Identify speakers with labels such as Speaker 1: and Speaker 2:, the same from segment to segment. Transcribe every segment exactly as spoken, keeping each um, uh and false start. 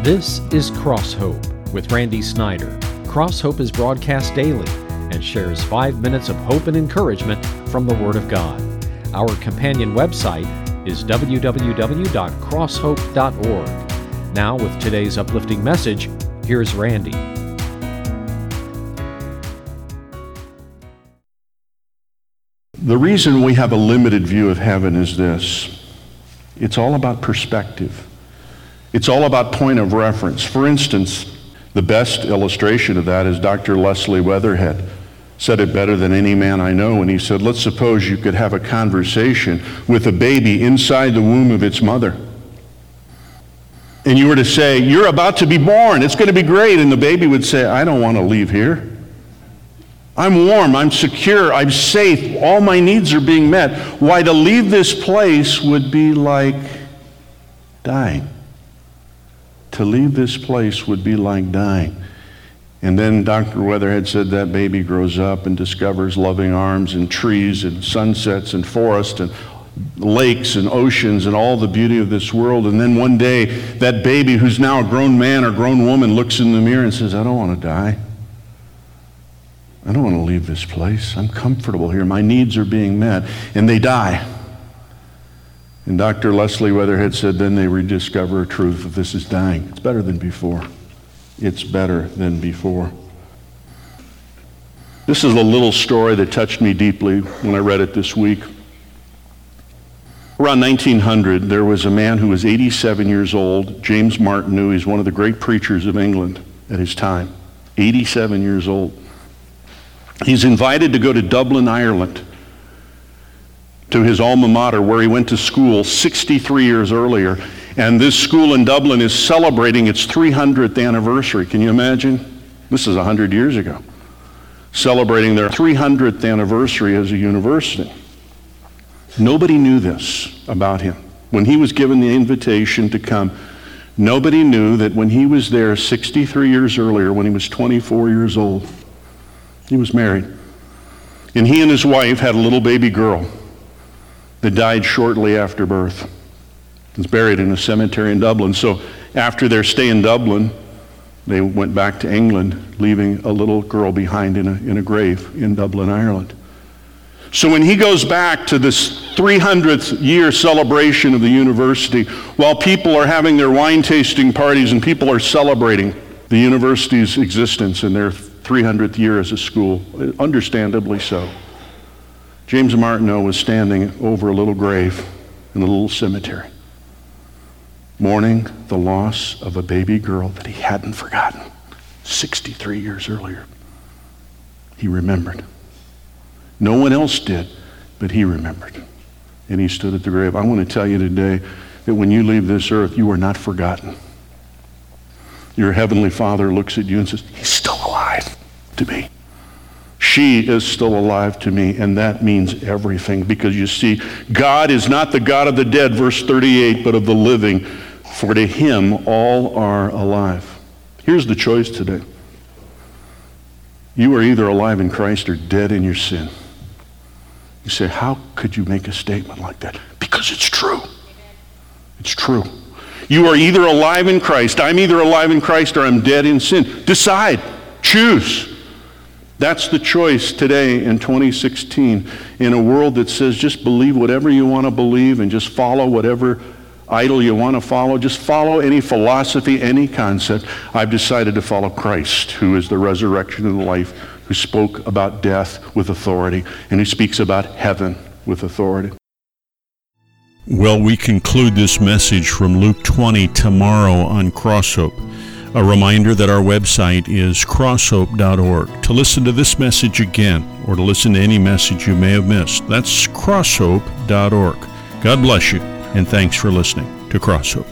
Speaker 1: This is Cross Hope with Randy Snyder. Cross Hope is broadcast daily and shares five minutes of hope and encouragement from the Word of God. Our companion website is w w w dot cross hope dot org. Now, with today's uplifting message, here's Randy.
Speaker 2: The reason we have a limited view of heaven is this. It's all about perspective. It's all about point of reference. For instance, the best illustration of that is Doctor Leslie Weatherhead said it better than any man I know when he said, let's suppose you could have a conversation with a baby inside the womb of its mother. And you were to say, you're about to be born, it's going to be great. And the baby would say, I don't want to leave here. I'm warm, I'm secure, I'm safe, all my needs are being met. Why, to leave this place would be like dying. To leave this place would be like dying. And then Doctor Weatherhead said that baby grows up and discovers loving arms and trees and sunsets and forests and lakes and oceans and all the beauty of this world. And then one day, that baby who's now a grown man or grown woman looks in the mirror and says, I don't want to die. I don't want to leave this place. I'm comfortable here. My needs are being met. And they die. And Doctor Leslie Weatherhead said, then they rediscover a truth of this is dying. It's better than before. It's better than before. This is a little story that touched me deeply when I read it this week. Around nineteen hundred, there was a man who was eighty-seven years old, James Martineau. He's one of the great preachers of England at his time. eighty-seven years old. He's invited to go to Dublin, Ireland, to his alma mater where he went to school sixty-three years earlier. And this school in Dublin is celebrating its three hundredth anniversary. Can you imagine? This is one hundred years ago. Celebrating their three hundredth anniversary as a university. Nobody knew this about him. When he was given the invitation to come, nobody knew that when he was there sixty-three years earlier, when he was twenty-four years old, he was married. And he and his wife had a little baby girl that died shortly after birth. Was buried in a cemetery in Dublin. So after their stay in Dublin, they went back to England, leaving a little girl behind in a, in a grave in Dublin, Ireland. So when he goes back to this three hundredth year celebration of the university, while people are having their wine tasting parties and people are celebrating the university's existence in their three hundredth year as a school, understandably so, James Martineau was standing over a little grave in a little cemetery, mourning the loss of a baby girl that he hadn't forgotten sixty-three years earlier. He remembered. No one else did, but he remembered. And he stood at the grave. I want to tell you today that when you leave this earth, you are not forgotten. Your heavenly Father looks at you and says, he's still alive to me. She is still alive to me, and that means everything, because you see, God is not the God of the dead, verse thirty-eight, but of the living, for to him all are alive. Here's the choice today. You are either alive in Christ or dead in your sin. You say, how could you make a statement like that? Because it's true. It's true. You are either alive in Christ. I'm either alive in Christ or I'm dead in sin. Decide. Choose. That's the choice today in twenty sixteen in a world that says just believe whatever you want to believe and just follow whatever idol you want to follow. Just follow any philosophy, any concept. I've decided to follow Christ, who is the resurrection and the life, who spoke about death with authority and who speaks about heaven with authority.
Speaker 3: Well, we conclude this message from Luke twenty tomorrow on Cross Hope. A reminder that our website is cross hope dot org. To listen to this message again, or to listen to any message you may have missed, that's cross hope dot org. God bless you, and thanks for listening to Cross Hope.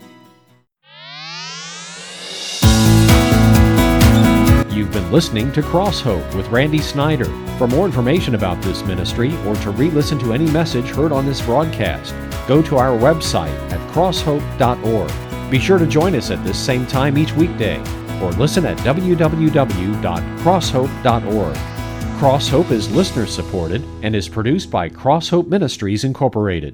Speaker 1: You've been listening to Cross Hope with Randy Snyder. For more information about this ministry or to re-listen to any message heard on this broadcast, go to our website at cross hope dot org. Be sure to join us at this same time each weekday, or listen at w w w dot cross hope dot org. Cross Hope is listener supported and is produced by Cross Hope Ministries Incorporated.